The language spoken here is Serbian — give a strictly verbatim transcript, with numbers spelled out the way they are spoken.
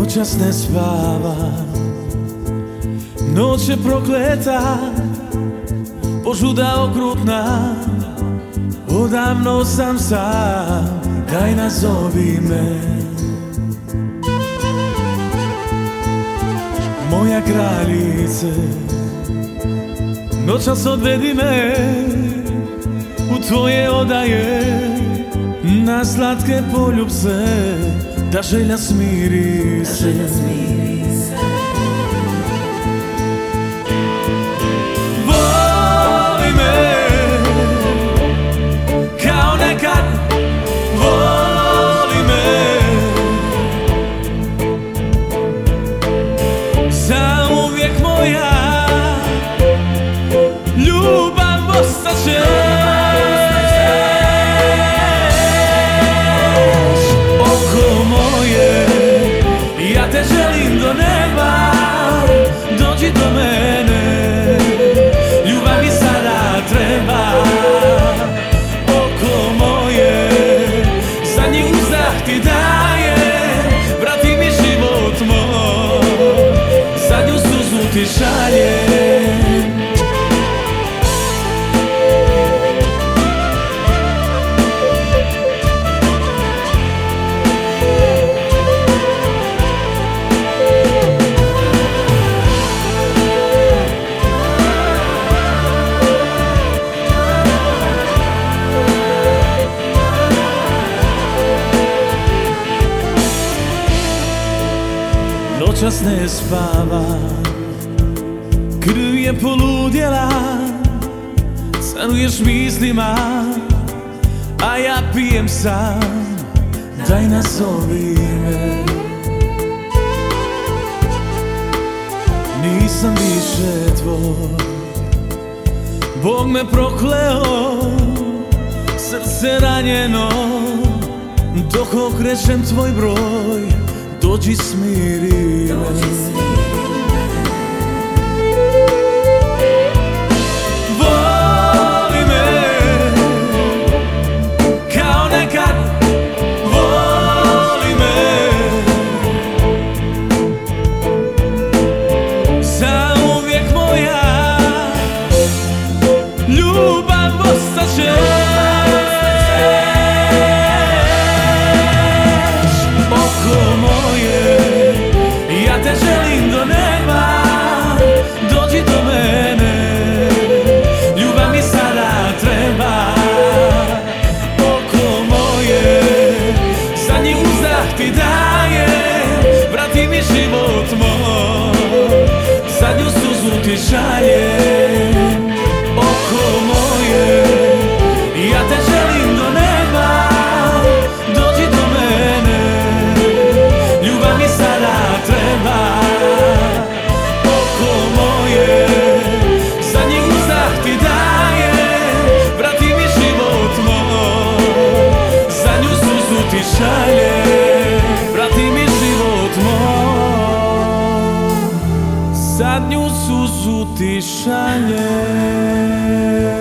Noćas ne spavam, noć je prokleta, požuda okrutna, odavno sam sam, daj nazovi me. Moja kraljice, noćas odvedi me u tvoje odaje, na slatke poljubce, da želja smiri se. Voli me kao nekad, voli me zauvijek moja, ljubav ostaće. Ja te želim do neba, dođi do mene, ljubav mi sada treba. Oko moje, zadnji uzdah ti daje, vrati mi život moj, zadnju suzu ti šaljem. Noćas ne spavam, krv je poludjela, sanuješ mislima, a ja pijem sam, daj nazovi me. Nisam više tvoj, Bog me prokleo, srce ranjeno, dok okrećem tvoj broj, dođi smiri me. Voli me kao nekad, voli me zauvijek moja, ljubav ostaće. Ja te želim do neba, dođi do mene, ljubav mi sada treba. Oko moje, zadnji uzdah ti daje, vrati mi život moj, zadnju suzu ti šaljem. Oko moje, ja te želim do neba, dođi do mene, ljubav mi sada treba. Oko moje, zadnji uzdah ti daje, vrati mi život moj, zadnju suzu ti šaljem. Vrati mi život moj, zadnju suzu ti šaljem.